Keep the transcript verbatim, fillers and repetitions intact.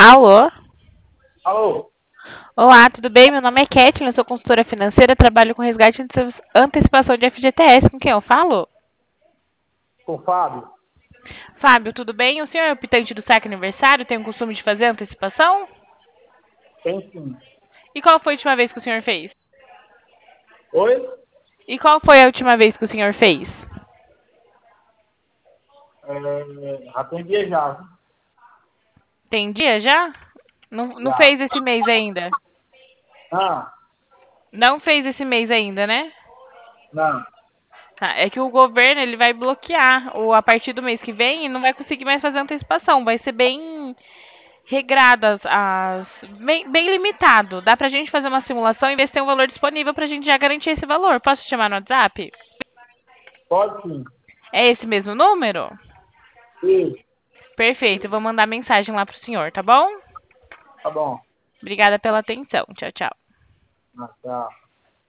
Alô? Alô? Olá, tudo bem? Meu nome é Kathleen, eu sou consultora financeira, trabalho com resgate e ante- antecipação de F G T S. Com quem eu falo? Com o Fábio? Fábio, tudo bem? O senhor é o optante do saque aniversário? Tem o costume de fazer antecipação? Tem sim. E qual foi a última vez que o senhor fez? Oi? E qual foi a última vez que o senhor fez? É, já tem dia já. Viu? Tem dia já? Não, não Já. fez esse mês ainda? Ah, Não fez esse mês ainda, né? não. Tá, é que o governo ele vai bloquear o, a partir do mês que vem e não vai conseguir mais fazer antecipação. Vai ser bem regradas, as, bem, bem limitado. Dá pra gente fazer uma simulação e ver se tem um valor disponível pra gente já garantir esse valor. Posso te chamar no WhatsApp? Pode sim. É esse mesmo número? Isso. Perfeito, eu vou mandar mensagem lá pro senhor, tá bom? Tá bom. Obrigada pela atenção. Tchau, tchau. Ah, tchau.